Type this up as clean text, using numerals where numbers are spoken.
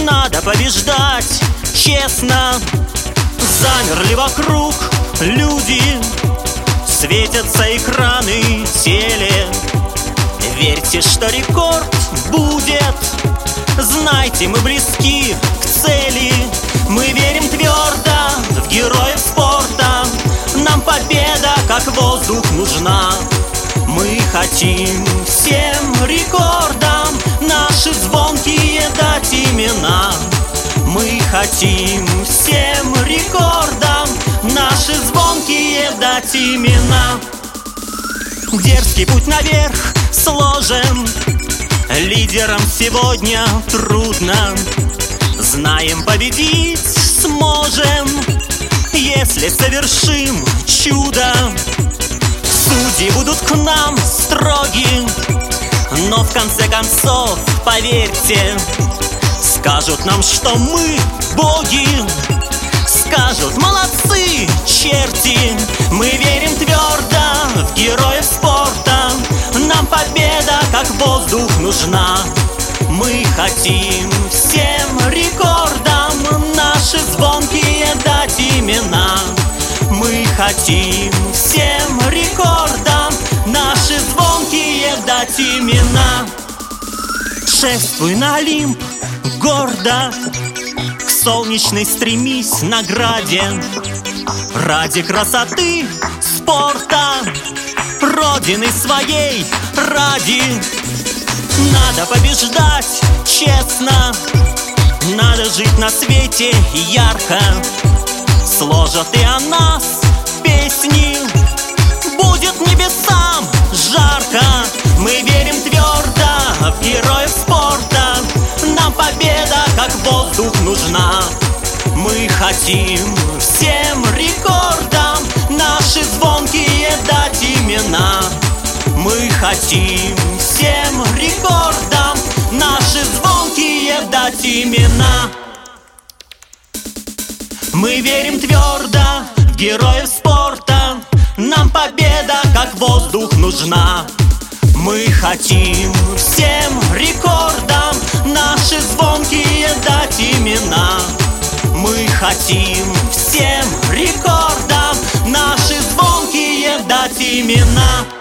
Надо побеждать, честно. Замерли вокруг люди, светятся экраны теле. Верьте, что рекорд будет, знайте, мы близки к цели. Мы верим твердо в героев спорта, нам победа как воздух нужна. Мы хотим всем рекордам наши звонкие дать имена. Мы хотим всем рекордам наши звонкие дать имена. Дерзкий путь наверх сложен, лидерам сегодня трудно. Знаем, победить сможем, если совершим чудо. Судьи будут к нам строги, но в конце концов, поверьте, скажут нам, что мы боги. Скажут: молодцы, черти. Мы верим твердо в героев спорта, нам победа как воздух нужна. Мы хотим всем рекордам наши звонкие дать имена. Мы хотим всем рекордам наши звонкие дать имена. Шествуй на Олимп гордо, к солнечной стремись награде. Ради красоты спорта, родины своей ради. Надо побеждать, честно, надо жить на свете ярко. Сложат и о нас песни, будет небесам жарко. Мы верим твердо в героев спорта, нам победа как воздух нужна. Мы хотим всем рекордам наши звонкие дать имена. Мы хотим всем рекордам наши звонкие дать имена. Мы верим твердо в героев спорта, нам победа как воздух нужна. Мы хотим всем рекордам наши звонкие дать имена. Мы хотим всем рекордам наши звонкие дать имена.